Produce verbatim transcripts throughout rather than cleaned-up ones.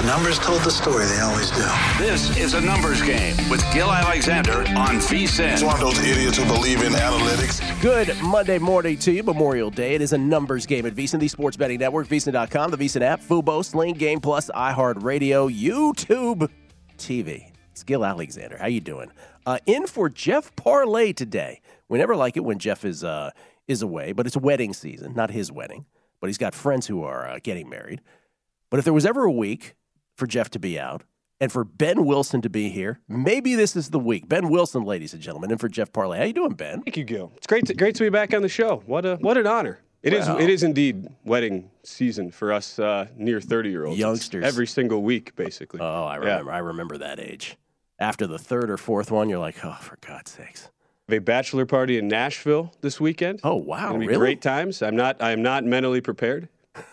The numbers told the story. They always do. This is a numbers game with Gil Alexander on VSiN. It's one of those idiots who believe in analytics. Good Monday morning to you, Memorial Day. It is a numbers game at VSiN, the Sports Betting Network, VSiN dot com, the VSiN app, Fubo, Sling, Game Plus, iHeartRadio, YouTube T V. It's Gil Alexander. How you doing? Uh, in for Jeff Parlay today. We never like it when Jeff is uh, is away, but it's wedding season, not his wedding. But he's got friends who are uh, getting married. But if there was ever a week for Jeff to be out and for Ben Wilson to be here, maybe this is the week. Ben Wilson, ladies and gentlemen, and for Jeff Parlay. How you doing, Ben? Thank you, Gil. It's great to, great to be back on the show. What a what an honor. It wow. is it is indeed wedding season for us uh, near thirty-year-olds. Youngsters. It's every single week, basically. Oh, I remember. Yeah. I remember that age. After the third or fourth one, you're like, oh, for God's sakes. A bachelor party in Nashville this weekend. Oh, wow. It'll be really? Great times. I'm not I am not mentally prepared.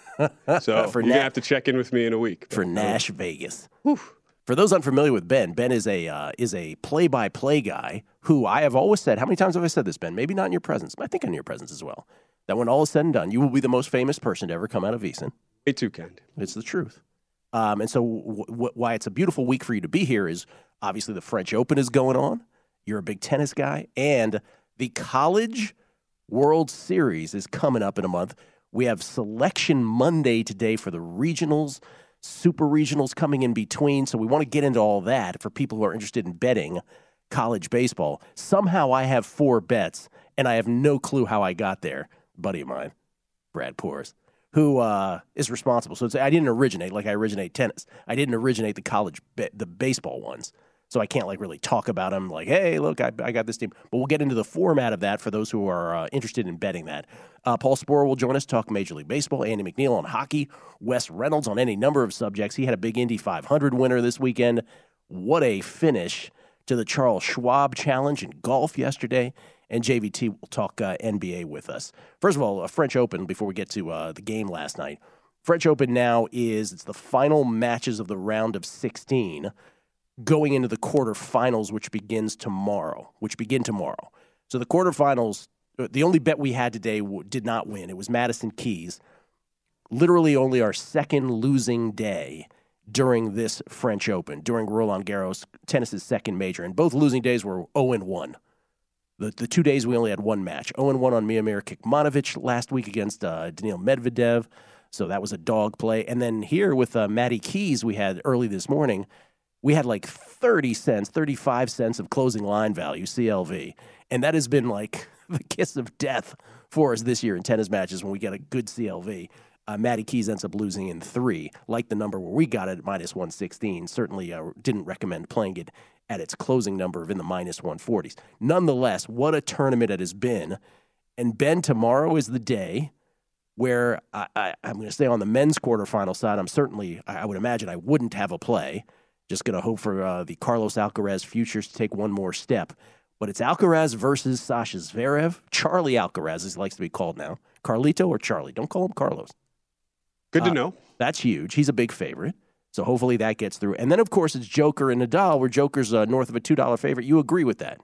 So for you're Na- going to have to check in with me in a week. For Nash Vegas. Whew. For those unfamiliar with Ben, Ben is a uh, is a play-by-play guy who I have always said, how many times have I said this, Ben? Maybe not in your presence, but I think in your presence as well, that when all is said and done, you will be the most famous person to ever come out of VSiN. Way too kind. It's the truth. Um, and so w- w- why it's a beautiful week for you to be here is obviously the French Open is going on. You're a big tennis guy. And the College World Series is coming up in a month. We have Selection Monday today for the regionals, super regionals coming in between. So we want to get into all that for people who are interested in betting college baseball. Somehow I have four bets, and I have no clue how I got there. A buddy of mine, Brad Poors, who uh, is responsible. So it's, I didn't originate like I originate tennis. I didn't originate the college, ba- the baseball ones. So I can't like really talk about them like, hey, look, I, I got this team. But we'll get into the format of that for those who are uh, interested in betting that. Uh, Paul Sporer will join us, talk Major League Baseball. Andy McNeil on hockey. Wes Reynolds on any number of subjects. He had a big Indy five hundred winner this weekend. What a finish to the Charles Schwab Challenge in golf yesterday. And J V T will talk uh, N B A with us. First of all, a French Open before we get to uh, the game last night. French Open now is it's the final matches of the round of sixteen. Going into the quarterfinals, which begins tomorrow, which begin tomorrow. So the quarterfinals, the only bet we had today w- did not win. It was Madison Keys. Literally only our second losing day during this French Open, during Roland Garros, tennis's second major. And both losing days were oh and one. The the two days we only had one match. oh and one on Miomir Kekmanovic last week against uh, Daniil Medvedev. So that was a dog play. And then here with uh, Matty Keys we had early this morning, we had like thirty cents, thirty-five cents of closing line value, C L V. And that has been like the kiss of death for us this year in tennis matches when we get a good C L V. Uh, Matty Keys ends up losing in three, like the number where we got it at minus one sixteen. Certainly uh, didn't recommend playing it at its closing number of in the minus one forties. Nonetheless, what a tournament it has been. And Ben, tomorrow is the day where I, I, I'm going to stay on the men's quarterfinal side. I'm certainly, I would imagine I wouldn't have a play. Just going to hope for uh, the Carlos Alcaraz futures to take one more step. But it's Alcaraz versus Sasha Zverev. Charlie Alcaraz, as he likes to be called now. Carlito or Charlie? Don't call him Carlos. Good to uh, know. That's huge. He's a big favorite. So hopefully that gets through. And then, of course, it's Joker and Nadal, where Joker's uh, north of a two dollar favorite. You agree with that?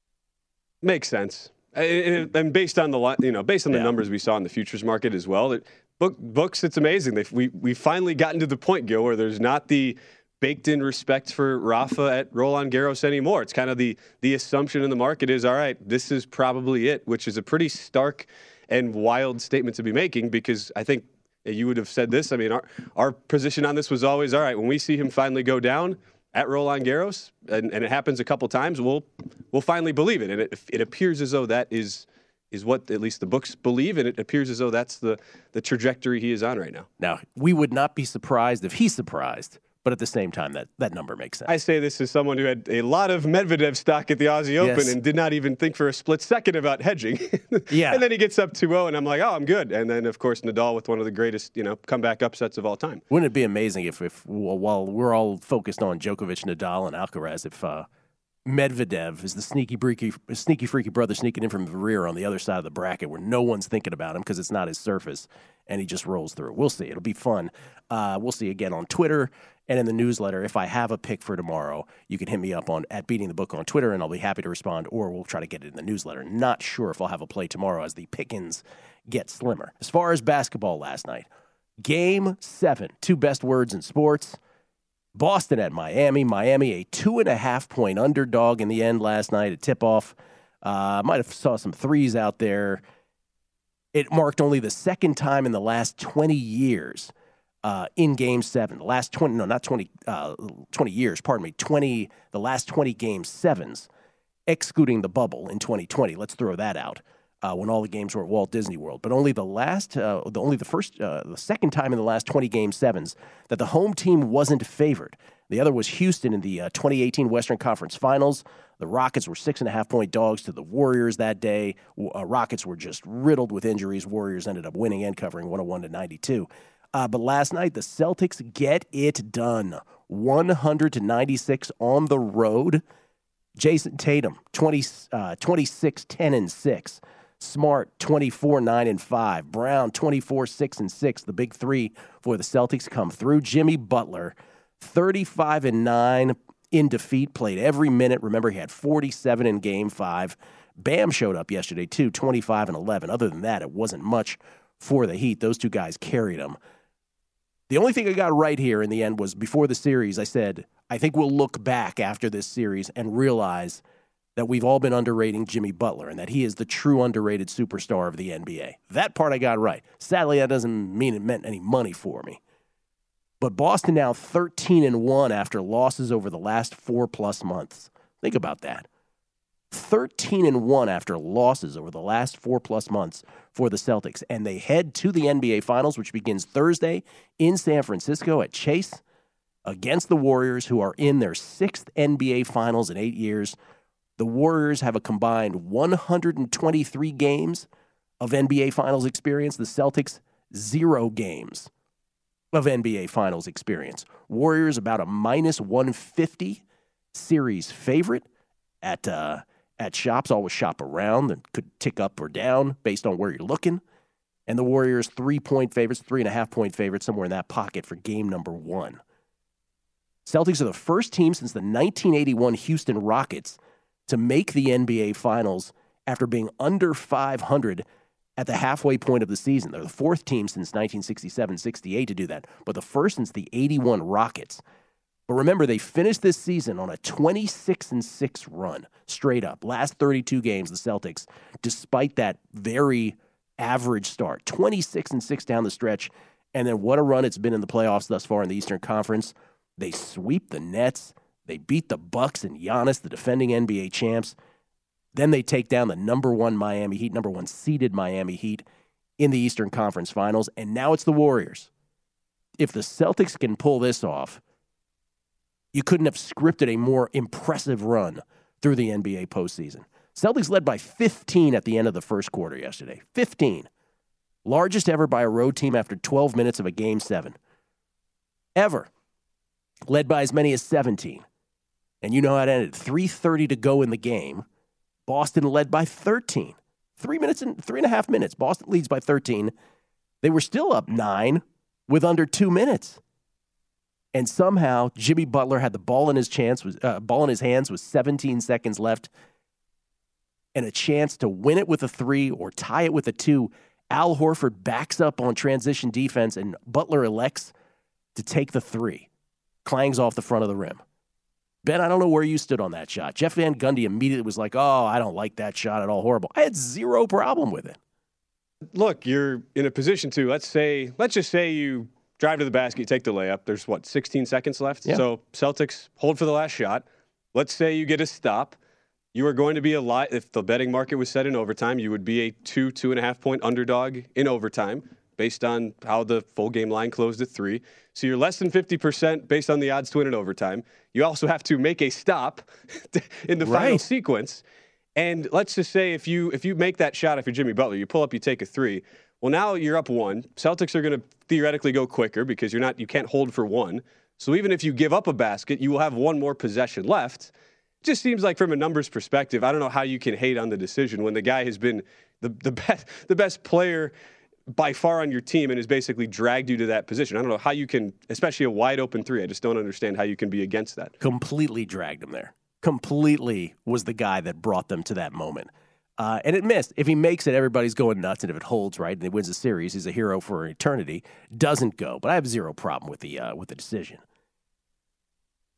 Makes sense. And, and based on the you know based on the yeah. numbers we saw in the futures market as well, it, book, books, it's amazing. They've, we we finally gotten to the point, Gil, where there's not the baked-in respect for Rafa at Roland Garros anymore. It's kind of the the assumption in the market is, all right, this is probably it, which is a pretty stark and wild statement to be making because I think you would have said this. I mean, our, our position on this was always, all right, when we see him finally go down at Roland Garros, and, and it happens a couple times, we'll we'll finally believe it. And it, it appears as though that is is what at least the books believe, and it appears as though that's the, the trajectory he is on right now. Now, we would not be surprised if he's surprised. But at the same time, that, that number makes sense. I say this as someone who had a lot of Medvedev stock at the Aussie Open yes. and did not even think for a split second about hedging. yeah. And then he gets up two oh, and I'm like, oh, I'm good. And then, of course, Nadal with one of the greatest, you know, comeback upsets of all time. Wouldn't it be amazing if, if while we're all focused on Djokovic, Nadal, and Alcaraz, if uh, Medvedev is the sneaky, freaky, sneaky, freaky brother sneaking in from the rear on the other side of the bracket where no one's thinking about him because it's not his surface, and he just rolls through. We'll see. It'll be fun. Uh, we'll see again on Twitter and in the newsletter. If I have a pick for tomorrow, you can hit me up on at Beating the Book on Twitter, and I'll be happy to respond, or we'll try to get it in the newsletter. Not sure if I'll have a play tomorrow as the pickings get slimmer. As far as basketball last night, Game seven, two best words in sports. Boston at Miami. Miami, a two and a half point underdog in the end last night at tip-off. Uh, might have saw some threes out there. It marked only the second time in the last twenty years uh, in Game Seven. The last twenty, no, not twenty, uh, twenty years. Pardon me. Twenty, the last twenty Game Sevens, excluding the bubble in twenty twenty. Let's throw that out. Uh, when all the games were at Walt Disney World, but only the last, uh, the only the first, uh, the second time in the last twenty Game Sevens that the home team wasn't favored. The other was Houston in the uh, twenty eighteen Western Conference Finals. The Rockets were six and a half point dogs to the Warriors that day. Uh, Rockets were just riddled with injuries. Warriors ended up winning and covering one oh one to ninety-two. Uh, but last night the Celtics get it done, one hundred to ninety-six on the road. Jason Tatum, twenty, uh, twenty-six, ten, and six. Smart, twenty-four, nine, and five. Brown, twenty-four, six, and six. The big three for the Celtics come through. Jimmy Butler, thirty-five and nine in defeat, played every minute. Remember, he had forty-seven in Game five. Bam showed up yesterday, too, twenty-five and eleven. Other than that, it wasn't much for the Heat. Those two guys carried them. The only thing I got right here in the end was before the series, I said, I think we'll look back after this series and realize that we've all been underrating Jimmy Butler and that he is the true underrated superstar of the N B A. That part I got right. Sadly, that doesn't mean it meant any money for me. But Boston now thirteen and one after losses over the last four-plus months. Think about that. thirteen and one after losses over the last four-plus months for the Celtics. And they head to the N B A Finals, which begins Thursday in San Francisco at Chase against the Warriors, who are in their sixth N B A Finals in eight years. The Warriors have a combined one hundred twenty-three games of N B A Finals experience. The Celtics, zero games of N B A Finals experience. Warriors about a minus one fifty series favorite at uh, at shops. Always shop around and could tick up or down based on where you're looking. And the Warriors, three-point favorites, three-and-a-half-point favorites, somewhere in that pocket for game number one. Celtics are the first team since the nineteen eighty-one Houston Rockets to make the N B A Finals after being under five hundred at the halfway point of the season. They're the fourth team since nineteen sixty-seven sixty-eight to do that, but the first since the eighty-one Rockets. But remember, they finished this season on a twenty-six and six run, straight up. Last thirty-two games, the Celtics, despite that very average start, twenty-six and six down the stretch, and then what a run it's been in the playoffs thus far in the Eastern Conference. They sweep the Nets. They beat the Bucks and Giannis, the defending N B A champs. Then they take down the number one Miami Heat, number one seeded Miami Heat in the Eastern Conference Finals. And now it's the Warriors. If the Celtics can pull this off, you couldn't have scripted a more impressive run through the N B A postseason. Celtics led by fifteen at the end of the first quarter yesterday. fifteen. Largest ever by a road team after twelve minutes of a game seven. Ever. Led by as many as seventeen. And you know how it ended. three thirty to go in the game. Boston led by thirteen. Three minutes and three and a half minutes. Boston leads by thirteen. They were still up nine with under two minutes. And somehow Jimmy Butler had the ball in his chance, was uh, ball in his hands with seventeen seconds left, and a chance to win it with a three or tie it with a two. Al Horford backs up on transition defense, and Butler elects to take the three. Clangs off the front of the rim. Ben, I don't know where you stood on that shot. Jeff Van Gundy immediately was like, oh, I don't like that shot at all. Horrible. I had zero problem with it. Look, you're in a position to, let's say, let's just say you drive to the basket, you take the layup. There's, what, sixteen seconds left? Yeah. So Celtics hold for the last shot. Let's say you get a stop. You are going to be a lot. If the betting market was set in overtime, you would be a two, two and a half point underdog in overtime based on how the full game line closed at three. So you're less than fifty percent based on the odds to win in overtime. You also have to make a stop in the final right. sequence. And let's just say if you if you make that shot, if you're Jimmy Butler, you pull up, you take a three. Well, now you're up one. Celtics are going to theoretically go quicker because you're not you can't hold for one. So even if you give up a basket, you will have one more possession left. It just seems like from a numbers perspective, I don't know how you can hate on the decision when the guy has been the the best the best player by far on your team and has basically dragged you to that position. I don't know how you can, especially a wide open three. I just don't understand how you can be against that. Completely dragged him there. Completely was the guy that brought them to that moment. Uh, and it missed. If he makes it, everybody's going nuts. And if it holds right and he wins the series, he's a hero for eternity. Doesn't go. But I have zero problem with the uh, with the decision.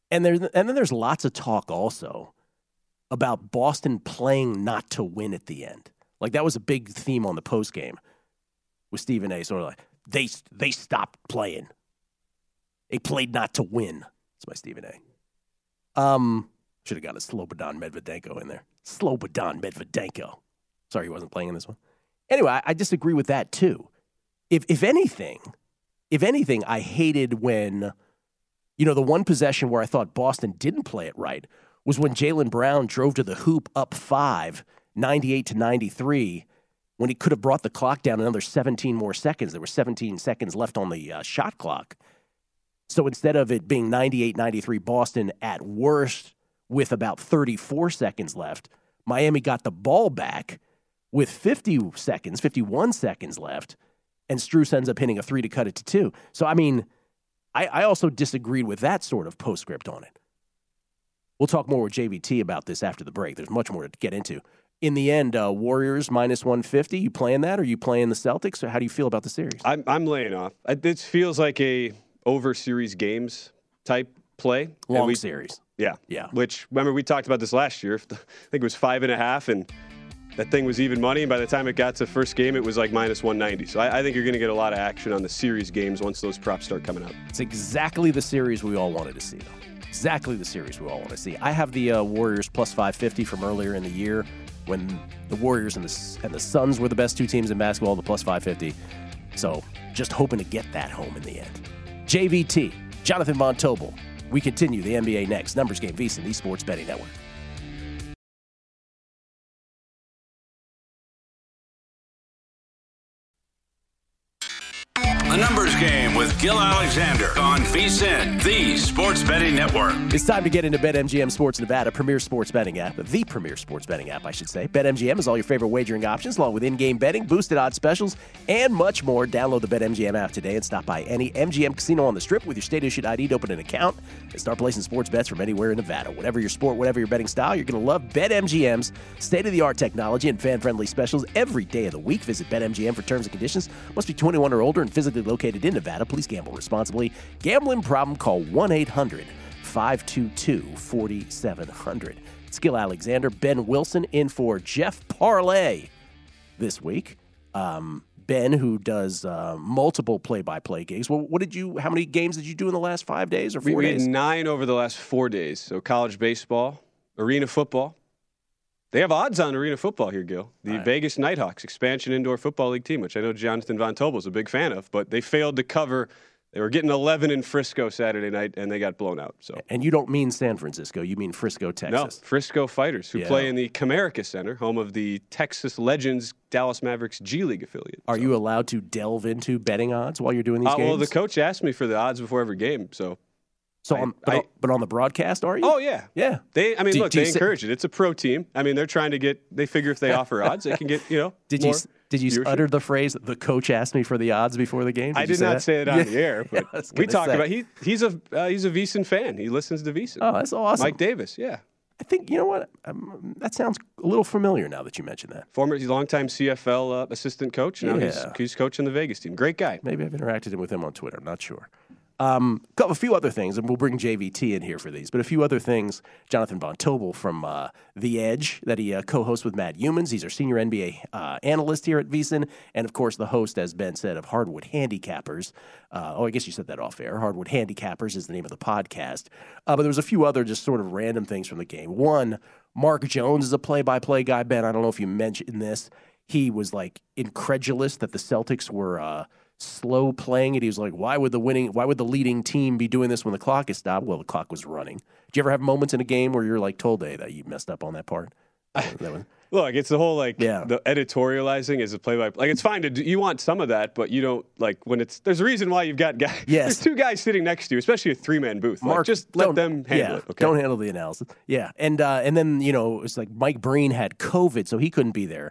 And there's and then there's lots of talk also about Boston playing not to win at the end. Like that was a big theme on the post game with Stephen A. Sort of like they they stopped playing. They played not to win. That's my Stephen A. Um, should have got a Slobodan Medvedenko in there. Slobodan Medvedenko. Sorry, he wasn't playing in this one. Anyway, I, I disagree with that too. If if anything, if anything, I hated when, you know, the one possession where I thought Boston didn't play it right was when Jaylen Brown drove to the hoop up five, ninety-eight to ninety-three, when he could have brought the clock down another seventeen more seconds. There were seventeen seconds left on the uh, shot clock. So instead of it being ninety-eight ninety-three Boston at worst with about thirty-four seconds left, Miami got the ball back with fifty seconds, fifty-one seconds left, and Strus ends up hitting a three to cut it to two. So, I mean, I, I also disagreed with that sort of postscript on it. We'll talk more with J V T about this after the break. There's much more to get into. In the end, uh, Warriors minus one fifty, you playing that or you playing the Celtics? Or how do you feel about the series? I'm, I'm laying off. This feels like a over series games type play. Long we, series. Yeah. Yeah. Which, remember, we talked about this last year. I think it was five and a half, and that thing was even money. And by the time it got to first game, it was like minus one ninety. So I, I think you're going to get a lot of action on the series games once those props start coming out. It's exactly the series we all wanted to see, though. Exactly the series we all want to see. I have the uh, Warriors plus five fifty from earlier in the year when the Warriors and the, and the Suns were the best two teams in basketball, the plus five fifty. So just hoping to get that home in the end. J V T, Jonathan Von Tobel. We continue the N B A next. Numbers Game, VSiN, the Sports Betting Network. The Numbers Game with Gil Alexander on VSiN, the Sports Betting Network. It's time to get into BetMGM Sports Nevada, premier sports betting app, the premier sports betting app, I should say. BetMGM has all your favorite wagering options, along with in-game betting, boosted odds specials, and much more. Download the BetMGM app today and stop by any M G M casino on the Strip with your state-issued I D to open an account and start placing sports bets from anywhere in Nevada. Whatever your sport, whatever your betting style, you're going to love BetMGM's state-of-the-art technology and fan-friendly specials every day of the week. Visit BetMGM for terms and conditions. Must be twenty-one or older and physically located in Nevada. Please gamble responsibly. Gambling problem? Call one eight hundred five two two four seven zero zero. It's Gil Alexander, Ben Wilson in for Jeff Parlay this week. Um, Ben, who does uh, multiple play-by-play gigs. Well, what did you? How many games did you do in the last five days or four we, we days? had nine over the last four days. So college baseball, arena football. They have odds on arena football here, Gil. The right. Vegas Nighthawks, expansion indoor football league team, which I know Jonathan Von Tobel is a big fan of, but they failed to cover. They were getting eleven in Frisco Saturday night, and they got blown out. So, And you don't mean San Francisco. You mean Frisco, Texas. No, Frisco Fighters, who Yeah. play in the Comerica Center, home of the Texas Legends Dallas Mavericks G League affiliate. Are so. you allowed to delve into betting odds while you're doing these Uh, games? well, the coach asked me for the odds before every game, so. so I- on, but, I- on, but on the broadcast, are you? Oh, yeah. Yeah. They, I mean, Do- look, do you they say- encourage it. It's a pro team. I mean, they're trying to get, they figure if they offer odds, they can get, you know, Did more you did you viewership. utter the phrase, the coach asked me for the odds before the game? I you did say not that? say it on Yeah. the air, but I was we gonna talked say. about he he's a uh, he's a VSiN fan. He listens to VSiN. Oh, that's awesome. Mike Davis, yeah, I think, you know what? Um, that sounds a little familiar now that you mentioned that. former he's a longtime C F L uh, assistant coach. Now he's, Yeah. he's coaching the Vegas team. Great guy. Maybe I've interacted with him on Twitter. I'm not sure. Um, a few other things, and we'll bring J V T in here for these, but a few other things. Jonathan Von Tobel from uh, The Edge that he uh, co-hosts with Matt Humans. He's our senior N B A uh, analyst here at VSiN, and of course the host, as Ben said, of Hardwood Handicappers. Uh, oh, I guess you said that off air. Hardwood Handicappers is the name of the podcast. Uh, but there was a few other just sort of random things from the game. One, Mark Jones is a play-by-play guy. Ben, I don't know if you mentioned this. He was like incredulous that the Celtics were uh, slow playing it. He was like, why would the winning, why would the leading team be doing this when the clock is stopped? Well, the clock was running. Did you ever have moments in a game where you're like told, hey, that you messed up on that part? That was, Look, it's the whole like Yeah. the editorializing as a play by like it's fine to do, you want some of that, but you don't like when it's there's a reason why you've got guys. Yes. There's two guys sitting next to you, especially a three man booth. Like, Mark, just let don't- them handle yeah, it. Okay. Don't handle the analysis. Yeah, and uh, and then you know it's like Mike Breen had COVID, so he couldn't be there,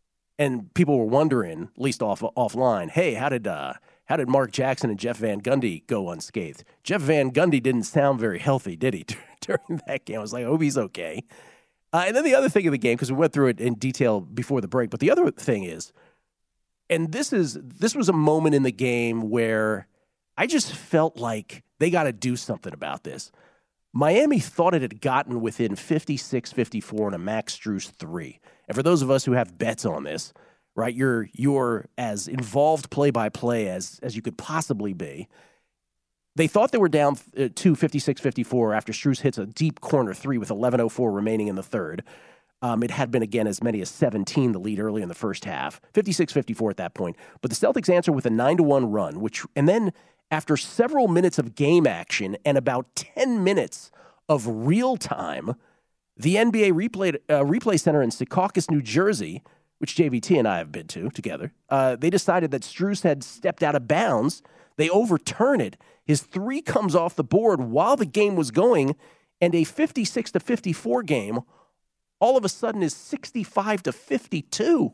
and people were wondering, at least off offline, hey, how did uh, how did Mark Jackson and Jeff Van Gundy go unscathed? Jeff Van Gundy didn't sound very healthy, did he? During that game, I was like, I hope he's okay. Uh, and then the other thing of the game, because we went through it in detail before the break, but the other thing is, and this is this was a moment in the game where I just felt like they got to do something about this. Miami thought it had gotten within fifty-six fifty-four in a Max Strus three. And for those of us who have bets on this, right, you're you're as involved play-by-play as, as you could possibly be. They thought they were down to fifty-six fifty-four after Strus hits a deep corner three with eleven oh four remaining in the third. Um, it had been, again, as many as seventeen the lead early in the first half. fifty-six fifty-four at that point. But the Celtics answer with a nine to one run, which, and then after several minutes of game action and about ten minutes of real time, the N B A replay, uh, replay center in Secaucus, New Jersey, which J V T and I have been to together, uh, they decided that Strus had stepped out of bounds. They overturn it. His three comes off the board while the game was going, and a fifty-six to fifty-four game all of a sudden is sixty-five to fifty-two.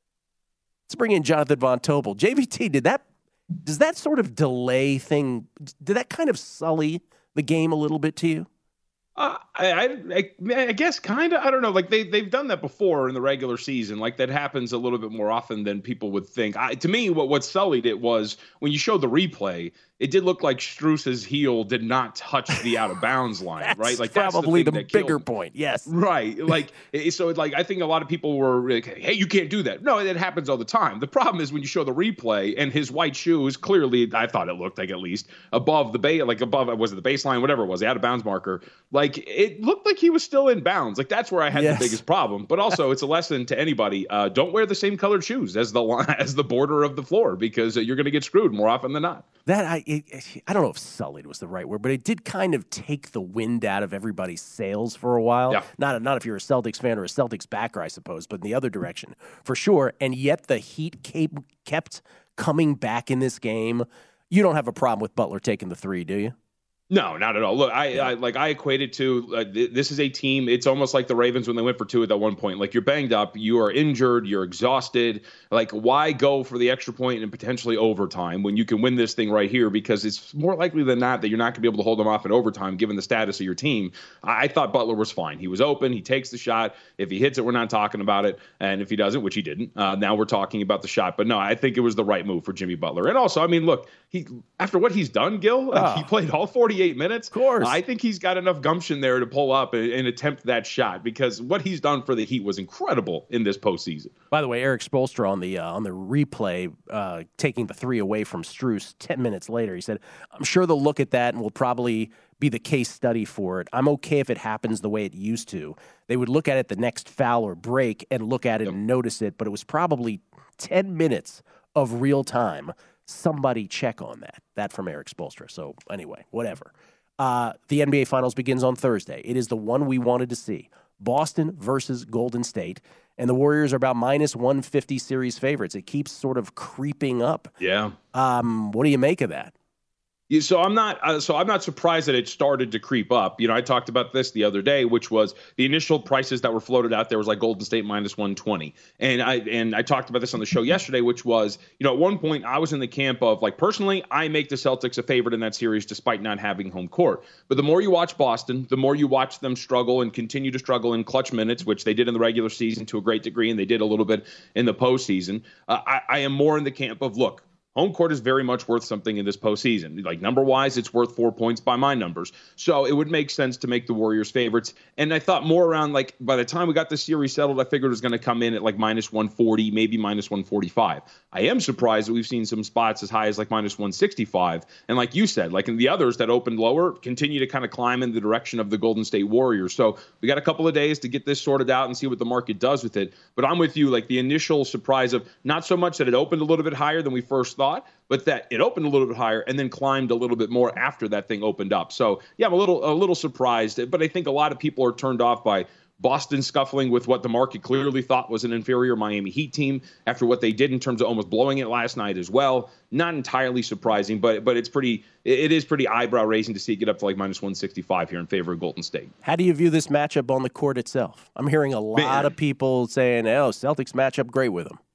Let's bring in Jonathan Von Tobel. J V T, did that does that sort of delay thing, did that kind of sully the game a little bit to you? Uh, I, I, I guess kind of. I don't know. Like they they've done that before in the regular season. Like that happens a little bit more often than people would think. I, to me, what what sullied it was when you showed the replay. It did look like Strus's heel did not touch the out of bounds line, that's right? Like probably that's the, the bigger point. Yes, right. Like so, like I think a lot of people were like, "Hey, you can't do that." No, it happens all the time. The problem is when you show the replay and his white shoe is clearly, I thought it looked like at least above the base, like above was it the baseline, whatever it was, the out of bounds marker. Like it looked like he was still in bounds. Like that's where I had yes. the biggest problem. But also, it's a lesson to anybody: uh, don't wear the same colored shoes as the as the border of the floor because you're going to get screwed more often than not. That I it, I don't know if sullied was the right word, but it did kind of take the wind out of everybody's sails for a while. Yeah. Not not if you're a Celtics fan or a Celtics backer, I suppose, but in the other direction for sure. And yet the Heat kept kept coming back in this game. You don't have a problem with Butler taking the three, do you? No, not at all. Look, I, I like I equated to uh, th- this is a team. It's almost like the Ravens when they went for two at that one point. Like you're banged up, you are injured, you're exhausted. Like why go for the extra point and potentially overtime when you can win this thing right here? Because it's more likely than not that you're not going to be able to hold them off in overtime given the status of your team. I, I thought Butler was fine. He was open. He takes the shot. If he hits it, we're not talking about it. And if he doesn't, which he didn't, uh, now we're talking about the shot. But no, I think it was the right move for Jimmy Butler. And also, I mean, look, he after what he's done, Gil, like, oh. he played all forty-eight minutes. Of course. I think he's got enough gumption there to pull up and, and attempt that shot because what he's done for the Heat was incredible in this postseason. By the way, Eric Spoelstra on the uh, on the replay, uh, taking the three away from Strus ten minutes later, he said, I'm sure they'll look at that and will probably be the case study for it. I'm okay if it happens the way it used to. They would look at it the next foul or break and look at it yep. and notice it, but it was probably ten minutes of real time. Somebody check on that. That from Eric Spoelstra. So anyway, whatever. Uh, the N B A Finals begins on Thursday. It is the one we wanted to see. Boston versus Golden State. And the Warriors are about minus one fifty series favorites. It keeps sort of creeping up. Yeah. Um, what do you make of that? Yeah, so I'm not. Uh, so I'm not surprised that it started to creep up. You know, I talked about this the other day, which was the initial prices that were floated out there was like Golden State minus one twenty, and I and I talked about this on the show yesterday, which was, you know, at one point I was in the camp of like personally, I make the Celtics a favorite in that series despite not having home court. But the more you watch Boston, the more you watch them struggle and continue to struggle in clutch minutes, which they did in the regular season to a great degree, and they did a little bit in the postseason. Uh, I, I am more in the camp of look. Home court is very much worth something in this postseason. Like number-wise, it's worth four points by my numbers. So it would make sense to make the Warriors favorites. And I thought more around, like, by the time we got the series settled, I figured it was going to come in at like minus one forty, maybe minus one forty-five. I am surprised that we've seen some spots as high as like minus one sixty-five. And like you said, like in the others that opened lower, continue to kind of climb in the direction of the Golden State Warriors. So we got a couple of days to get this sorted out and see what the market does with it. But I'm with you, like the initial surprise of not so much that it opened a little bit higher than we first thought, but that it opened a little bit higher and then climbed a little bit more after that thing opened up. So, yeah, I'm a little a little surprised, but I think a lot of people are turned off by Boston scuffling with what the market clearly thought was an inferior Miami Heat team after what they did in terms of almost blowing it last night as well. Not entirely surprising, but but it's pretty it is pretty eyebrow raising to see it get up to like minus one sixty-five here in favor of Golden State. How do you view this matchup on the court itself? I'm hearing a lot Man. of people saying, "Oh, Celtics match up great with them."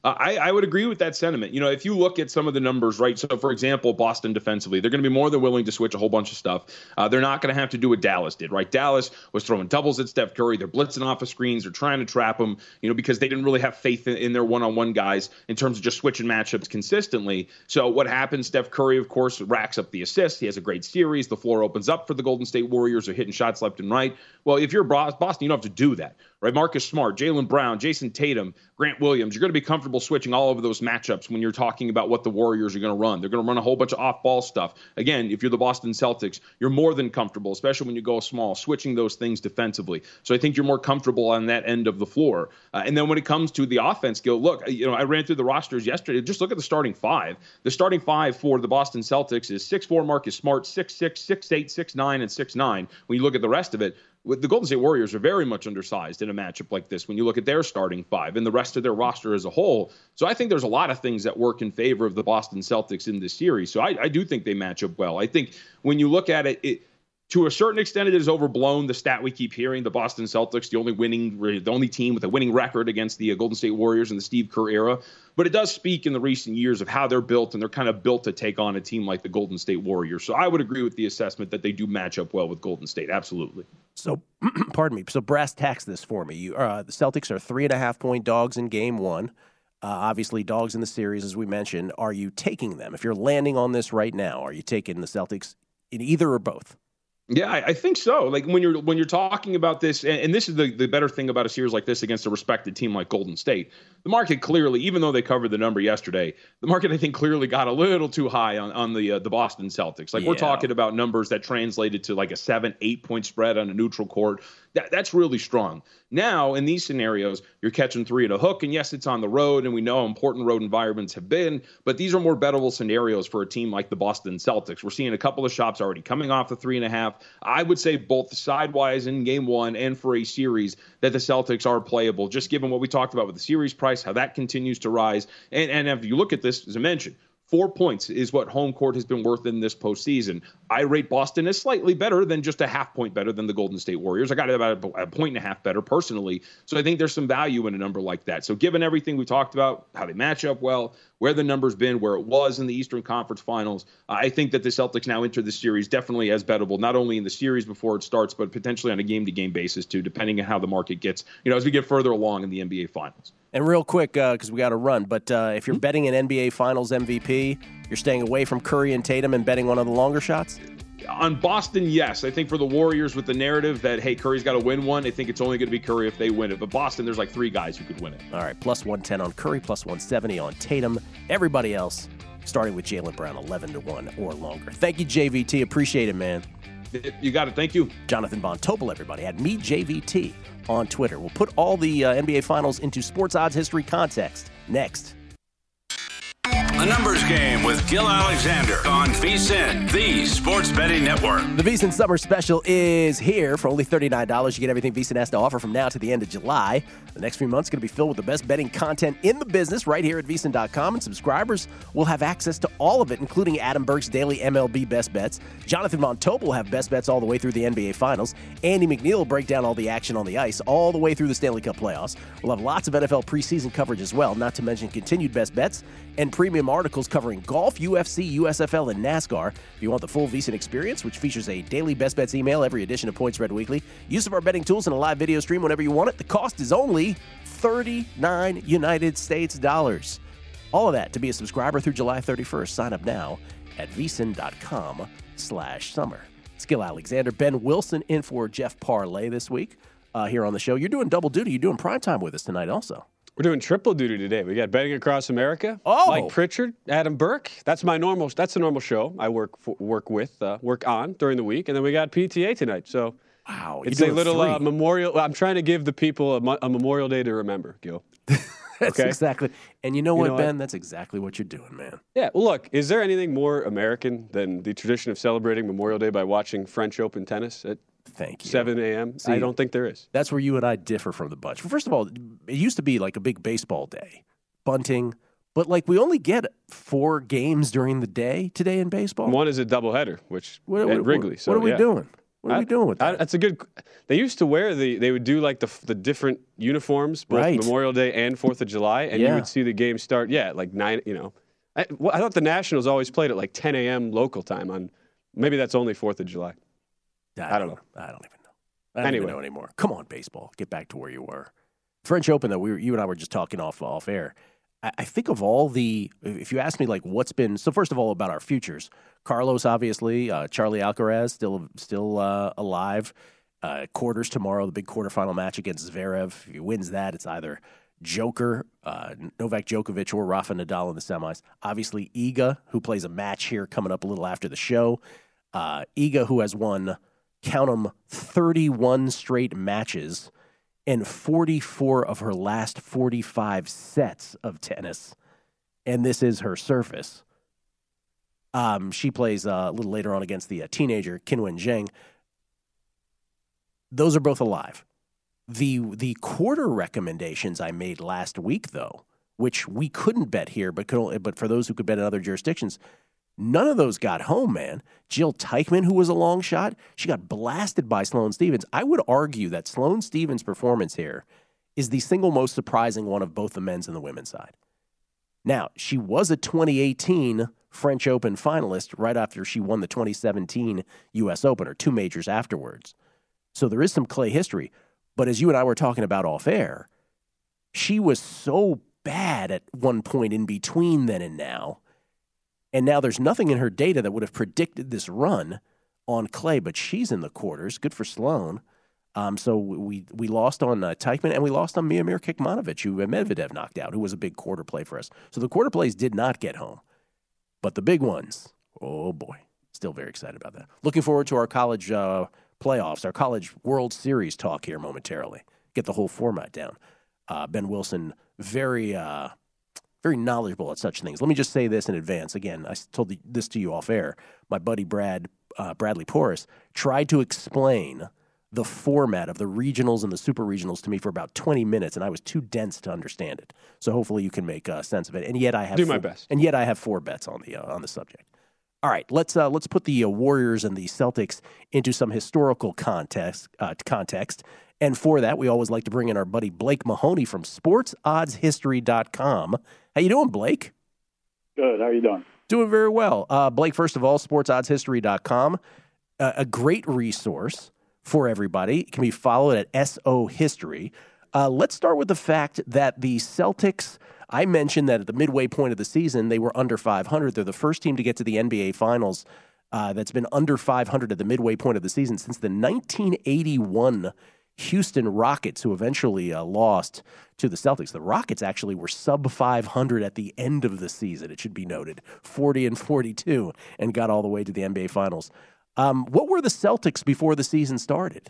Uh, I, I would agree with that sentiment. You know, if you look at some of the numbers, right? So, for example, Boston defensively, they're going to be more than willing to switch a whole bunch of stuff. Uh, they're not going to have to do what Dallas did, right? Dallas was throwing doubles at Steph Curry. They're blitzing off of screens. They're trying to trap him, you know, because they didn't really have faith in, in their one-on-one guys in terms of just switching matchups consistently. So what happens? Steph Curry, of course, racks up the assists. He has a great series. The floor opens up for the Golden State Warriors. They're hitting shots left and right. Well, if you're Boston, you don't have to do that, right? Marcus Smart, Jaylen Brown, Jason Tatum, Grant Williams, you're going to be comfortable switching all over those matchups when you're talking about what the Warriors are going to run. They're going to run a whole bunch of off-ball stuff. Again, if you're the Boston Celtics, you're more than comfortable, especially when you go small, switching those things defensively. So I think you're more comfortable on that end of the floor. Uh, and then when it comes to the offense, Gil, look, you know, I ran through the rosters yesterday. Just look at the starting five. The starting five for the Boston Celtics is six four Marcus Smart, six six, six eight, six nine, and six nine. When you look at the rest of it, the Golden State Warriors are very much undersized in a matchup like this when you look at their starting five and the rest of their roster as a whole. So I think there's a lot of things that work in favor of the Boston Celtics in this series. So I, I do think they match up well. I think when you look at it, it to a certain extent, it is overblown. The stat we keep hearing, the Boston Celtics, the only winning, the only team with a winning record against the Golden State Warriors in the Steve Kerr era. But it does speak in the recent years of how they're built, and they're kind of built to take on a team like the Golden State Warriors. So I would agree with the assessment that they do match up well with Golden State. Absolutely. So, pardon me. So brass tacks this for me. You, uh, the Celtics are three and a half point dogs in game one. Uh, obviously, dogs in the series, as we mentioned. Are you taking them? If you're landing on this right now, are you taking the Celtics in either or both? Yeah, I, I think so. Like when you're when you're talking about this, and, and this is the, the better thing about a series like this against a respected team like Golden State. The market clearly, even though they covered the number yesterday, the market I think clearly got a little too high on on the uh, the Boston Celtics. Like yeah. We're talking about numbers that translated to like a seven, eight point spread on a neutral court. That that's really strong. Now in these scenarios, you're catching three at a hook, and yes, it's on the road, and we know how important road environments have been. But these are more bettable scenarios for a team like the Boston Celtics. We're seeing a couple of shops already coming off the three and a half. I would say both sidewise in game one and for a series that the Celtics are playable, just given what we talked about with the series price, how that continues to rise. And, and if you look at this, as I mentioned, four points is what home court has been worth in this postseason. I rate Boston as slightly better than just a half point better than the Golden State Warriors. I got it about a point and a half better personally. So I think there's some value in a number like that. So given everything we talked about, how they match up well, where the number's been, where it was in the Eastern Conference Finals, I think that the Celtics now enter the series definitely as bettable, not only in the series before it starts, but potentially on a game-to-game basis too, depending on how the market gets, you know, as we get further along in the N B A Finals. And real quick, because uh, we got to run, but uh, if you're betting an N B A Finals M V P, you're staying away from Curry and Tatum and betting one of the longer shots? On Boston, yes. I think for the Warriors with the narrative that, hey, Curry's got to win one, I think it's only going to be Curry if they win it. But Boston, there's like three guys who could win it. All right, plus one ten on Curry, plus one seventy on Tatum. Everybody else, starting with Jaylen Brown, eleven to one or longer. Thank you, J V T. Appreciate it, man. You got it. Thank you. Jonathan Von Tobel, everybody, at me J V T on Twitter. We'll put all the uh, N B A Finals into sports odds history context next. The Numbers Game with Gil Alexander on VSiN, the sports betting network. The VSiN Summer Special is here. For only thirty-nine dollars, you get everything VSiN has to offer from now to the end of July. The next few months are going to be filled with the best betting content in the business right here at V S I N dot com, and subscribers will have access to all of it, including Adam Burke's daily M L B best bets. Jonathan Von Tobel will have best bets all the way through the N B A Finals. Andy McNeil will break down all the action on the ice all the way through the Stanley Cup playoffs. We'll have lots of N F L preseason coverage as well, not to mention continued best bets and premium articles covering golf, U F C, U S F L, and NASCAR. If you want the full VSiN experience, which features a daily best bets email, every edition of Point Spread Weekly, use of our betting tools, and a live video stream whenever you want it, the cost is only thirty-nine United States dollars. All of that to be a subscriber through July thirty-first. Sign up now at VSiN dot com slash summer. It's Gil Alexander, Ben Wilson in for Jeff Parlay this week uh, here on the show. You're doing double duty. You're doing primetime with us tonight also. We're doing triple duty today. We got Betting Across America. Oh, Mike Pritchard, Adam Burke. That's my normal. That's the normal show I work for, work with, uh, work on during the week, and then we got P T A tonight. So wow, it's a little uh, memorial. I'm trying to give the people a, a Memorial Day to remember, Gil. That's okay? exactly. And you know you what, know Ben? what? That's exactly what you're doing, man. Yeah. Well, look, is there anything more American than the tradition of celebrating Memorial Day by watching French Open tennis at Thank you. seven a.m.? See, I don't think there is. That's where you and I differ from the bunch. First of all, it used to be like a big baseball day, bunting, but like we only get four games during the day today in baseball. One is a doubleheader, which what, at what, Wrigley. What, so, what are we yeah. doing? What are I, we doing with that? I, that's a good. They used to wear the. They would do like the the different uniforms, both Right. Memorial Day and Fourth of July, and Yeah. you would see the game start. Yeah, at like nine. You know, I, well, I thought the Nationals always played at like ten a.m. local time on. Maybe that's only Fourth of July. I don't know. I don't even know. I don't Anyway. even know anymore. Come on, baseball. Get back to where you were. French Open, though, we were, you and I were just talking off off air. I, I think of all the, if you ask me, like, what's been, so first of all, about our futures. Carlos, obviously, uh, Charlie Alcaraz, still still uh, alive. Uh, quarters tomorrow, the big quarterfinal match against Zverev. If he wins that, it's either Joker, uh, Novak Djokovic, or Rafa Nadal in the semis. Obviously, Iga, who plays a match here coming up a little after the show. Uh, Iga, who has won, count them, thirty-one straight matches and forty-four of her last forty-five sets of tennis. And this is her surface. Um, she plays uh, a little later on against the uh, teenager, Qinwen Zheng. Those are both alive. The the quarter recommendations I made last week, though, which we couldn't bet here, but could only, but for those who could bet in other jurisdictions, none of those got home, man. Jill Teichmann, who was a long shot, she got blasted by Sloane Stephens. I would argue that Sloane Stephens' performance here is the single most surprising one of both the men's and the women's side. Now, she was a twenty eighteen French Open finalist right after she won the twenty seventeen U S Open, or two majors afterwards. So there is some clay history. But as you and I were talking about off air, she was so bad at one point in between then and now. And now there's nothing in her data that would have predicted this run on clay, but she's in the quarters. Good for Sloane. Um, so we we lost on uh, Teichmann, and we lost on Miomir Kekmanovic, who Medvedev knocked out, who was a big quarter play for us. So the quarter plays did not get home. But the big ones, oh boy, still very excited about that. Looking forward to our college uh, playoffs, our college World Series talk here momentarily. Get the whole format down. Uh, Ben Wilson, very... Uh, Very knowledgeable at such things. Let me just say this in advance. Again, I told this to you off air. My buddy Brad, uh, Bradley Porras, tried to explain the format of the regionals and the super regionals to me for about twenty minutes, and I was too dense to understand it. So hopefully you can make uh, sense of it. And yet I have do four, my best. And yet I have four bets on the uh, on the subject. All right, let's uh, let's put the uh, Warriors and the Celtics into some historical context. Uh, context. And for that, we always like to bring in our buddy Blake Mahoney from sports odds history dot com. How you doing, Blake? Good. How are you doing? Doing very well. Uh, Blake, first of all, sports odds history dot com, uh, a great resource for everybody. It can be followed at S O History. Uh, let's start with the fact that the Celtics, I mentioned that at the midway point of the season, they were under five hundred. They're the first team to get to the N B A Finals uh, that's been under five hundred at the midway point of the season since the nineteen eighty-one Houston Rockets, who eventually uh, lost to the Celtics. The Rockets actually were sub five hundred at the end of the season, it should be noted, forty and forty-two, and got all the way to the N B A Finals. Um, what were the Celtics before the season started?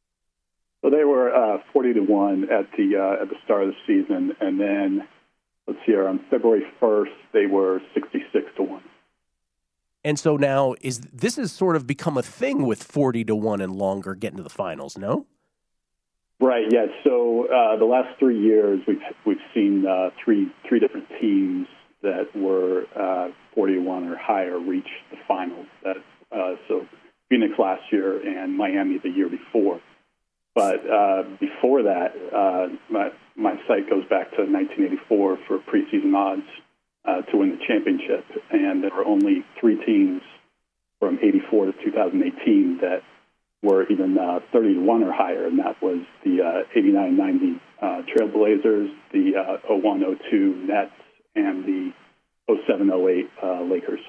So they were uh, forty to one at the uh, at the start of the season, and then let's see here on February first they were sixty-six to one. And so now is this has sort of become a thing with forty to one and longer getting to the finals, no? Right. Yeah. So uh, the last three years, we've we've seen uh, three three different teams that were uh, forty to one or higher reach the finals. That uh, so Phoenix last year and Miami the year before. But uh, before that, uh, my my site goes back to nineteen eighty-four for preseason odds uh, to win the championship, and there were only three teams from eighty-four to two thousand eighteen that were even uh, thirty to one or higher, and that was the uh, eighty-nine ninety uh, Trailblazers, the uh, oh one oh two Nets, and the oh seven oh eight uh, Lakers.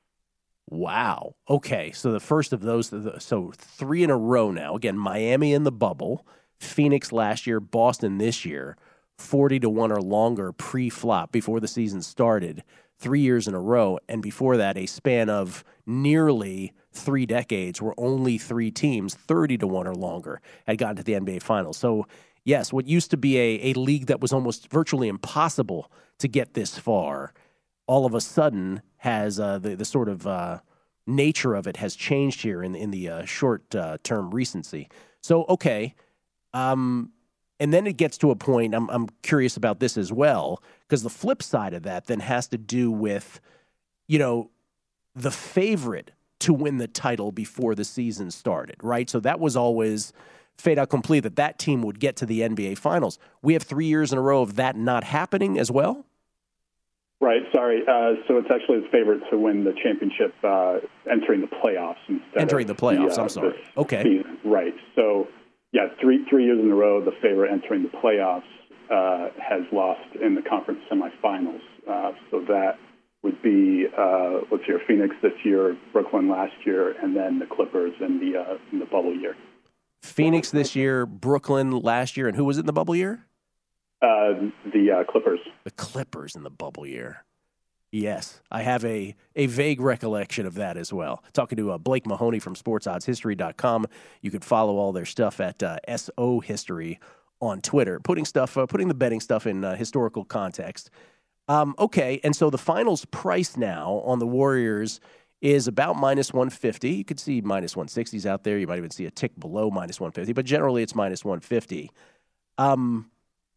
Wow. Okay, so the first of those, so three in a row now. Again, Miami in the bubble, Phoenix last year, Boston this year, forty to one or longer pre-flop before the season started, three years in a row, and before that, a span of nearly three decades where only three teams, thirty to one or longer, had gotten to the N B A Finals. So, yes, what used to be a, a league that was almost virtually impossible to get this far, all of a sudden has uh, the, the sort of uh, nature of it has changed here in, in the uh, short-term uh, recency. So, okay, um, and then it gets to a point, I'm, I'm curious about this as well, because the flip side of that then has to do with, you know, the favorite to win the title before the season started, right? So that was always fait accompli that that team would get to the N B A Finals. We have three years in a row of that not happening as well? Right, sorry. Uh, so it's actually his favorite to win the championship uh, entering the playoffs instead Entering of the playoffs, the, uh, I'm sorry. Okay. Season. Right. So, yeah, three three years in a row, the favorite entering the playoffs uh, has lost in the conference semifinals. Uh, so that would be, uh, let's hear, Phoenix this year, Brooklyn last year, and then the Clippers in the uh, in the bubble year. Phoenix this year, Brooklyn last year, and who was in the bubble year? Uh, the uh, Clippers. The Clippers in the bubble year. Yes, I have a, a vague recollection of that as well. Talking to uh, Blake Mahoney from sports odds history dot com. You can follow all their stuff at uh, S O History on Twitter, putting stuff, uh, putting the betting stuff in uh, historical context. Um, okay, and so the finals price now on the Warriors is about minus one fifty. You could see minus one sixties out there. You might even see a tick below minus one fifty, but generally it's minus one fifty. Um,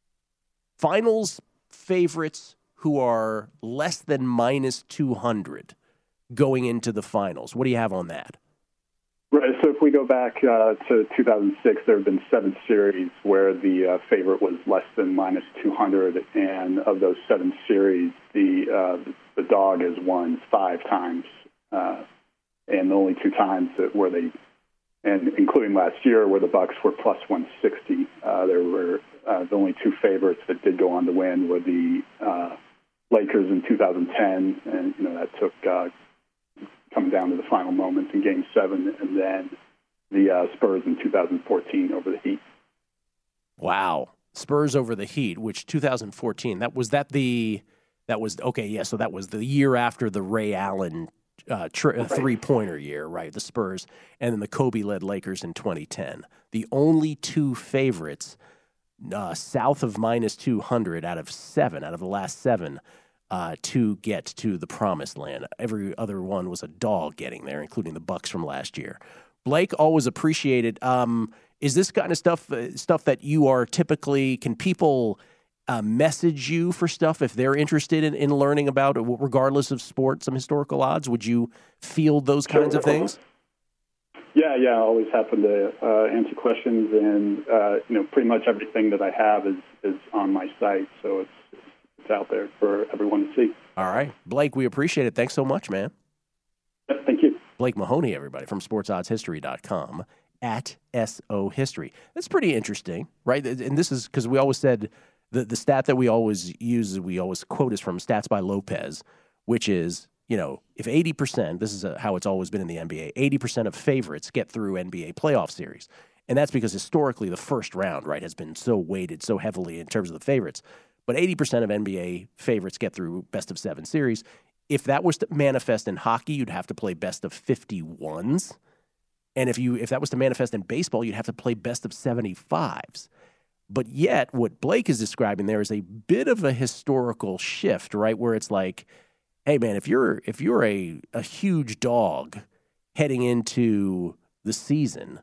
finals favorites who are less than minus two hundred going into the finals. What do you have on that? Right, so if we go back uh, to two thousand six, there have been seven series where the uh, favorite was less than minus two hundred, and of those seven series, the uh, the dog has won five times, uh, and the only two times that where they, and including last year, where the Bucks were plus one sixty. Uh, there were uh, the only two favorites that did go on to win were the uh, Lakers in two thousand ten, and you know that took. Uh, come down to the final moments in Game seven, and then the uh, Spurs in two thousand fourteen over the Heat. Wow. Spurs over the Heat, which two thousand fourteen, that was that the, that was, okay, yeah, so that was the year after the Ray Allen uh, tri- right. three-pointer year, right, the Spurs, and then the Kobe-led Lakers in twenty ten. The only two favorites uh, south of minus two hundred out of seven, out of the last seven, Uh, to get to the promised land. Every other one was a dog getting there, including the Bucks from last year. Blake, always appreciated. Um, is this kind of stuff uh, stuff that you are typically, can people uh, message you for stuff if they're interested in, in learning about it, regardless of sport, some historical odds? Would you field those kinds of things? Yeah, yeah, I always happen to uh, answer questions, and uh, you know, pretty much everything that I have is, is on my site, so it's It's out there for everyone to see. All right. Blake, we appreciate it. Thanks so much, man. Thank you. Blake Mahoney, everybody, from sports odds history dot com at S O History. That's pretty interesting, right? And this is because we always said the, the stat that we always use, we always quote is from Stats by Lopez, which is, you know, if eighty percent, this is a, how it's always been in the N B A, eighty percent of favorites get through N B A playoff series. And that's because historically the first round, right, has been so weighted so heavily in terms of the favorites. But eighty percent of N B A favorites get through best of seven series. If that was to manifest in hockey, you'd have to play best of fifty-ones. And if you if that was to manifest in baseball, you'd have to play best of seventy-fives. But yet, what Blake is describing there is a bit of a historical shift, right? Where it's like, hey man, if you're if you're a, a huge dog heading into the season,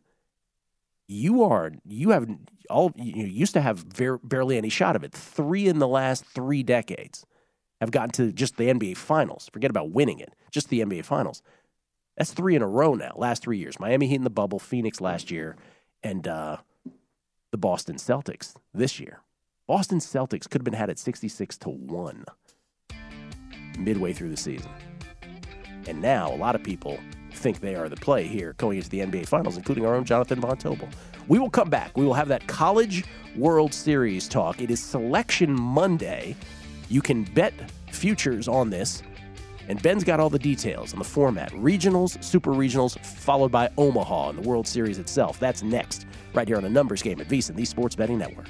you are you have all you used to have ver- barely any shot of it. Three in the last three decades have gotten to just the N B A Finals. Forget about winning it, just the N B A Finals. That's three in a row now. Last three years: Miami Heat in the bubble, Phoenix last year, and uh, the Boston Celtics this year. Boston Celtics could have been had at sixty-six to one midway through the season, and now a lot of people think they are the play here going into the N B A Finals, including our own Jonathan Von Tobel. We will come back. We will have that College World Series talk. It is Selection Monday. You can bet futures on this, and Ben's got all the details on the format. Regionals, Super Regionals, followed by Omaha and the World Series itself. That's next, right here on The Numbers Game at VSiN, the Sports Betting Network.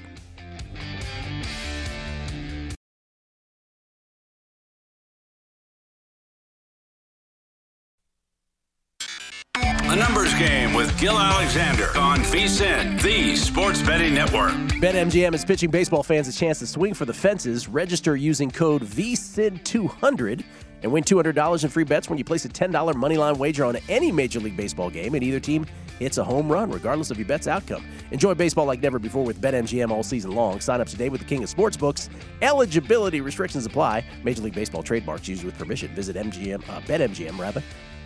A Numbers Game with Gil Alexander on VSiN, the Sports Betting Network. BetMGM is pitching baseball fans a chance to swing for the fences. Register using code V S I N two hundred and win two hundred dollars in free bets when you place a ten dollars moneyline wager on any Major League Baseball game, and either team hits a home run, regardless of your bet's outcome. Enjoy baseball like never before with BetMGM all season long. Sign up today with the king of sportsbooks. Eligibility restrictions apply. Major League Baseball trademarks used with permission. Visit M G M, uh, BetMGM rather,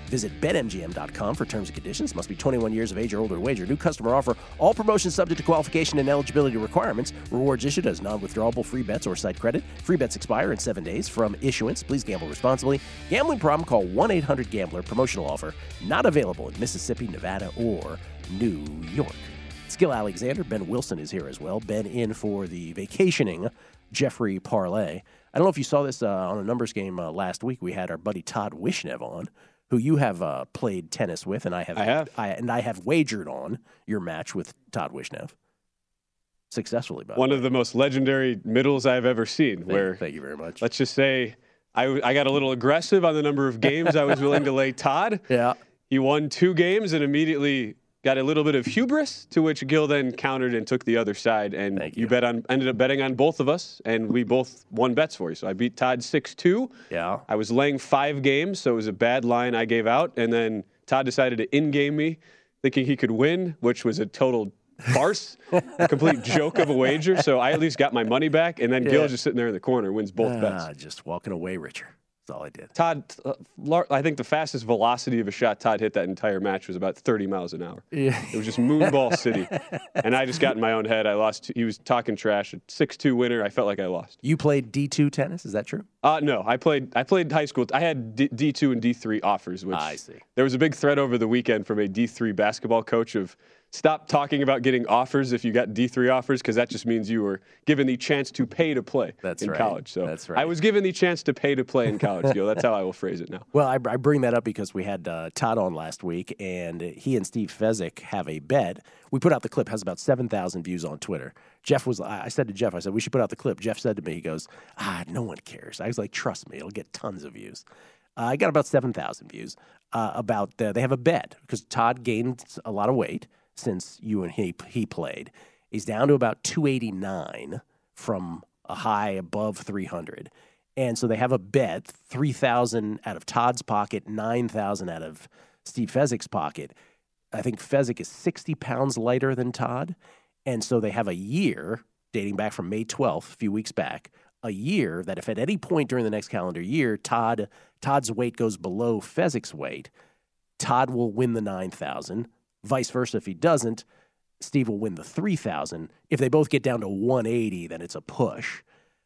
Visit bet M G M dot com for terms and conditions. Must be twenty-one years of age or older to wager. New customer offer. All promotions subject to qualification and eligibility requirements. Rewards issued as non-withdrawable free bets or site credit. Free bets expire in seven days from issuance. Please gamble responsibly. Gambling problem? Call one eight hundred gambler. Promotional offer not available in Mississippi, Nevada, or New York. It's Gil Alexander. Ben Wilson is here as well. Ben in for the vacationing Jeffrey Parlay. I don't know if you saw this uh, on a numbers game uh, last week. We had our buddy Todd Wishnev on, who you have uh, played tennis with, and I have, I have. I, and I have wagered on your match with Todd Wishnev successfully. By One the of the most legendary middles I've ever seen. thank, where thank you very much. let's just say I, I got a little aggressive on the number of games I was willing to lay Todd. Yeah, He won two games and immediately got a little bit of hubris, to which Gil then countered and took the other side. And Thank you. you. bet on ended up betting on both of us, and we both won bets for you. So I beat Todd six two. yeah. I was laying five games, so it was a bad line I gave out. And then Todd decided to in-game me, thinking he could win, which was a total farce, a complete joke of a wager. So I at least got my money back, and then Yeah. Gil's just sitting there in the corner, wins both bets. Ah, just walking away richer. That's all I did. Todd, uh, lar- I think the fastest velocity of a shot Todd hit that entire match was about thirty miles an hour. Yeah. It was just moonball city. And I just got in my own head. I lost. He was talking trash. A six two winner. I felt like I lost. You played D two tennis, is that true? Uh, no, I played I played high school. I had D- D2 and D three offers, which I see. There was a big thread over the weekend from a D three basketball coach of stop talking about getting offers if you got D three offers, because that just means you were given the chance to pay to play That's in right. college. So That's right. I was given the chance to pay to play in college, Gil. That's how I will phrase it now. Well, I, I bring that up because we had uh, Todd on last week, and he and Steve Fezzik have a bet. We put out the clip, has about seven thousand views on Twitter. Jeff was, I said to Jeff, I said, we should put out the clip. Jeff said to me, he goes, ah, no one cares. I was like, trust me, it'll get tons of views. Uh, I got about seven thousand views uh, about, uh, they have a bet because Todd gained a lot of weight since you and he, he played. He's down to about two eighty-nine from a high above three hundred. And so they have a bet, three thousand out of Todd's pocket, nine thousand out of Steve Fezzik's pocket. I think Fezzik is sixty pounds lighter than Todd. And so they have a year, dating back from May twelfth, a few weeks back, a year that if at any point during the next calendar year, Todd Todd's weight goes below Fezzik's weight, Todd will win the nine thousand. Vice versa, if he doesn't, Steve will win the three thousand. If they both get down to one eighty, then it's a push.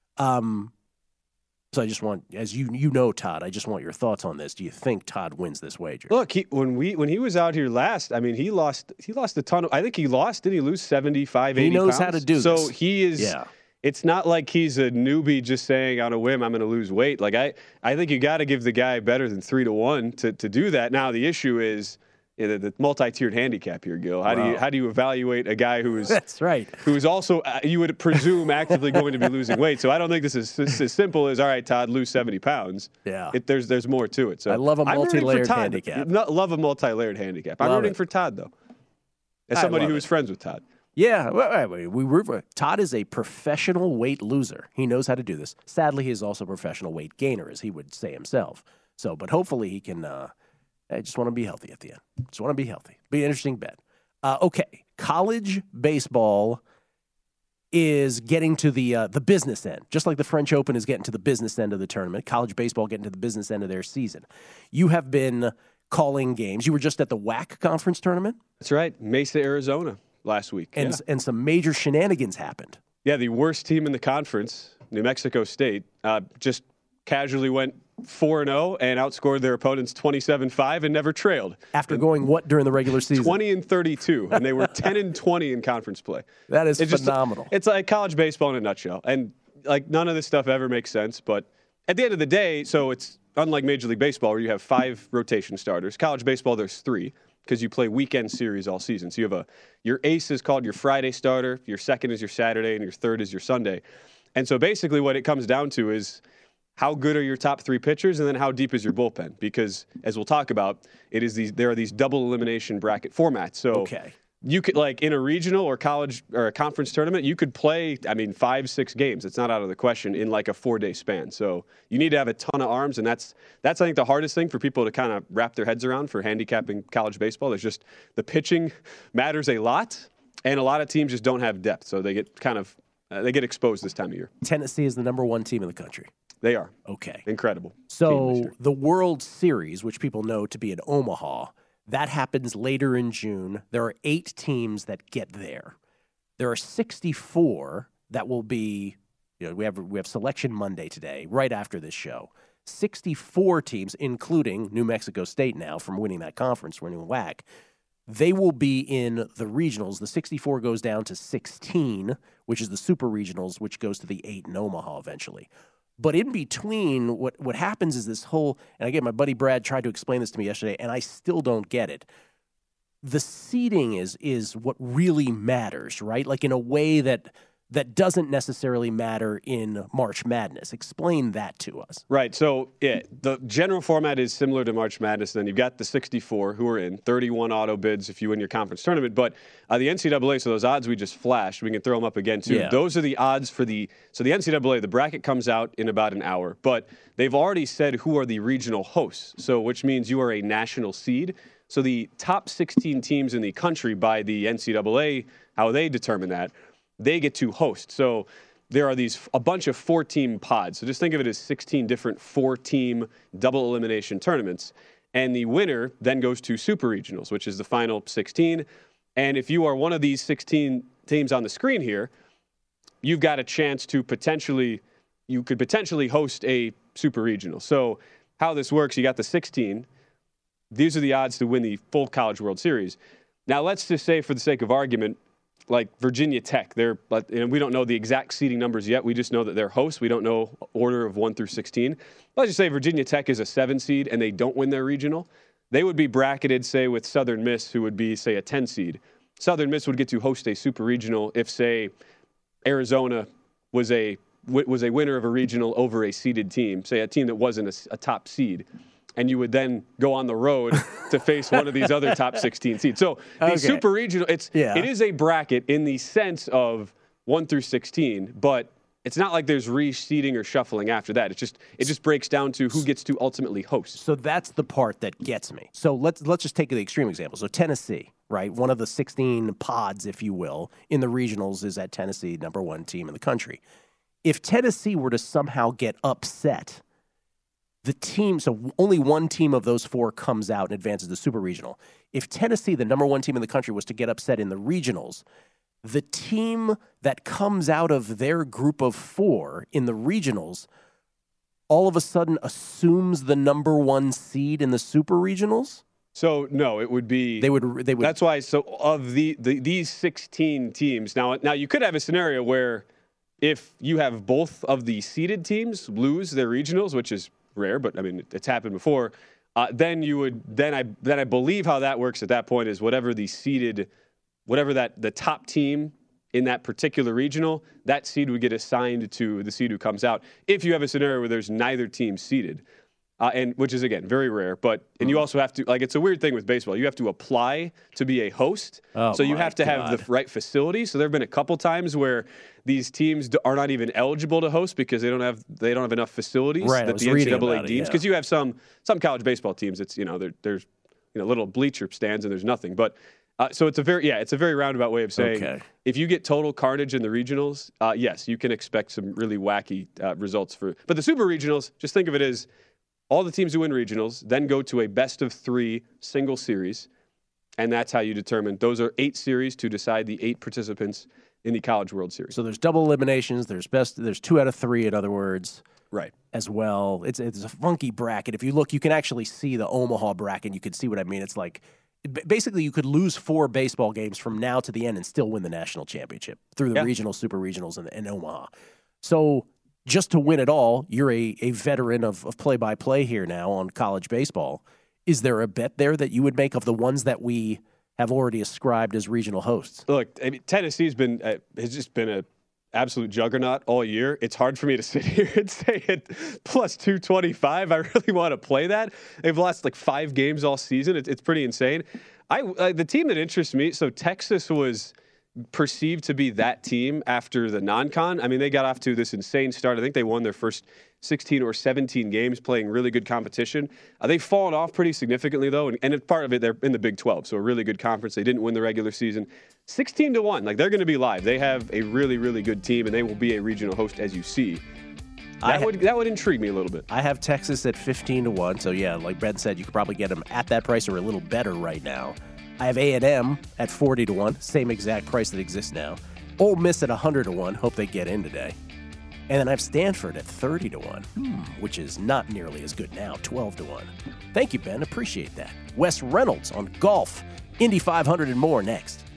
Um, so I just want, as you you know, Todd, I just want your thoughts on this. Do you think Todd wins this wager? Look, he, when we when he was out here last, I mean, he lost he lost a ton of. I think he lost. Did he lose seventy-five, He eighty knows pounds? how to do so this. he is. Yeah. It's not like he's a newbie just saying on a whim I'm going to lose weight. Like I, I think you got to give the guy better than three to one to to do that. Now the issue is. Yeah, the, the multi-tiered handicap here, Gil. How Wow. do you how do you evaluate a guy who is That's right. who is also uh, you would presume actively going to be losing weight? So I don't think this is this is as simple as all right, Todd, lose seventy pounds. Yeah. It, there's there's more to it. So I love a I'm rooting for multi-layered Todd. handicap. No, love a multi-layered handicap. I'm Love rooting it. for Todd though, as I somebody love who it. is friends with Todd. Yeah, wait, wait, wait. We root for Todd is a professional weight loser. He knows how to do this. Sadly, he is also a professional weight gainer, as he would say himself. So, but hopefully he can. Uh, I just want to be healthy at the end. Just want to be healthy. Be an interesting bet. Uh, okay, college baseball is getting to the uh, the business end, just like the French Open is getting to the business end of the tournament. College baseball getting to the business end of their season. You have been calling games. You were just at the W A C conference tournament, That's right, Mesa, Arizona last week. and yeah. and some major shenanigans happened. Yeah, the worst team in the conference, New Mexico State, uh, just casually went four and oh and outscored their opponents twenty-seven five and never trailed. After going what during the regular season? twenty and thirty-two, and they were ten and twenty in conference play. That is It's just- phenomenal. it's like college baseball in a nutshell. And like none of this stuff ever makes sense, but at the end of the day, so it's unlike Major League Baseball where you have five rotation starters. College baseball, there's three because you play weekend series all season. So you have a your ace is called your Friday starter, your second is your Saturday, and your third is your Sunday. And so basically what it comes down to is how good are your top three pitchers, and then how deep is your bullpen? Because as we'll talk about, it is these there are these double elimination bracket formats. So Okay. you could, like in a regional or college or a conference tournament, you could play, I mean, five, six games. It's not out of the question in like a four-day span. So you need to have a ton of arms, and that's that's I think the hardest thing for people to kind of wrap their heads around for handicapping college baseball. There's just the pitching matters a lot, and a lot of teams just don't have depth, so they get kind of uh, they get exposed this time of year. Tennessee is the number one team in the country. They are. Okay. Incredible. So the World Series, which people know to be in Omaha, that happens later in June. There are eight teams that get there. There are sixty-four that will be, you know, we have we have Selection Monday today, right after this show. sixty-four teams, including New Mexico State now from winning that conference, winning W A C. They will be in the regionals. The sixty-four goes down to sixteen, which is the super regionals, which goes to the eight in Omaha eventually. But in between, what, what happens is this whole, and again, my buddy Brad tried to explain this to me yesterday, and I still don't get it. The seeding is is what really matters, right? Like in a way that that doesn't necessarily matter in March Madness. Explain that to us. Right. So yeah, the general format is similar to March Madness. Then you've got the sixty-four who are in, thirty-one auto bids if you win your conference tournament. But uh, the N C double A, so those odds we just flashed, we can throw them up again too. Yeah. Those are the odds for the, so the N C double A, the bracket comes out in about an hour. But they've already said who are the regional hosts, so which means you are a national seed. So the top sixteen teams in the country by the N C double A, how they determine that, they get to host. So there are these a bunch of four-team pods. So just think of it as sixteen different four-team double elimination tournaments. And the winner then goes to super regionals, which is the final sixteen. And if you are one of these sixteen teams on the screen here, you've got a chance to potentially, you could potentially host a super regional. So how this works, you got the sixteen. These are the odds to win the full College World Series. Now, let's just say, for the sake of argument, like Virginia Tech, they're, and we don't know the exact seeding numbers yet. We just know that they're hosts. We don't know order of one through sixteen. Let's just say Virginia Tech is a seven seed and they don't win their regional. They would be bracketed, say, with Southern Miss, who would be, say, a ten seed. Southern Miss would get to host a super regional if, say, Arizona was a was a winner of a regional over a seeded team, say a team that wasn't a, a top seed. And you would then go on the road to face one of these other top sixteen seeds. So the okay. super regional, it's yeah. it is a bracket in the sense of one through sixteen, but it's not like there's reseeding or shuffling after that. It's just it just breaks down to who gets to ultimately host. So that's the part that gets me. So let's let's just take the extreme example. So Tennessee, right, one of the sixteen pods, if you will, in the regionals is at Tennessee, number one team in the country. If Tennessee were to somehow get upset, the team, so only one team of those four comes out and advances to super regional. If Tennessee, the number one team in the country, was to get upset in the regionals, the team that comes out of their group of four in the regionals all of a sudden assumes the number one seed in the super regionals? So no, it would be they would they would. That's why. So of the, the these sixteen teams, now now you could have a scenario where if you have both of the seeded teams lose their regionals, which is rare, but I mean it's happened before. Uh, then you would then I then I believe how that works at that point is whatever the seeded, whatever that the top team in that particular regional, that seed would get assigned to the seed who comes out. If you have a scenario where there's neither team seeded, uh, and which is again very rare, but and you also have to like it's a weird thing with baseball. You have to apply to be a host, oh so you have to God. have the right facility. So there have been a couple times where these teams are not even eligible to host because they don't have they don't have enough facilities right, that the N C double A deems. Because yeah. you have some some college baseball teams, it's you know there, there's you know little bleacher stands and there's nothing. But uh, so it's a very yeah it's a very roundabout way of saying okay. if you get total carnage in the regionals, uh, yes, you can expect some really wacky uh, results for. But the super regionals, just think of it as all the teams who win regionals then go to a best of three single series, and that's how you determine. Those are eight series to decide the eight participants in the College World Series. So there's double eliminations. There's best. There's two out of three, in other words. Right. As well. It's it's a funky bracket. If you look, you can actually see the Omaha bracket. You can see what I mean. It's like basically you could lose four baseball games from now to the end and still win the national championship through the yeah. regional, super regionals, and, and Omaha. So just to win it all, you're a, a veteran of, of play-by-play here now on college baseball. Is there a bet there that you would make of the ones that we have already ascribed as regional hosts? Look, I mean, Tennessee's been uh, has just been a absolute juggernaut all year. It's hard for me to sit here and say it plus two twenty-five. I really want to play that. They've lost like five games all season. It's, it's pretty insane. I uh, the team that interests me. So Texas was perceived to be that team after the non-con. I mean, they got off to this insane start. I think they won their first sixteen or seventeen games playing really good competition. Uh, they've fallen off pretty significantly, though, and, and part of it, they're in the Big twelve, so a really good conference. They didn't win the regular season. sixteen to one, like they're going to be live. They have a really, really good team, and they will be a regional host, as you see. That would that would intrigue me a little bit. I have Texas at fifteen to one. So yeah, like Ben said, you could probably get them at that price or a little better right now. I have A and M at forty to one, same exact price that exists now. Ole Miss at one hundred to one. Hope they get in today. And then I have Stanford at thirty to one, hmm, which is not nearly as good now, twelve to one. Thank you, Ben. Appreciate that. Wes Reynolds on golf, Indy five hundred and more next.